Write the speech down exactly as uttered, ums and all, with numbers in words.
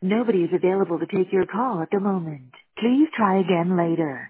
Nobody is available to take your call at the moment. Please try again later.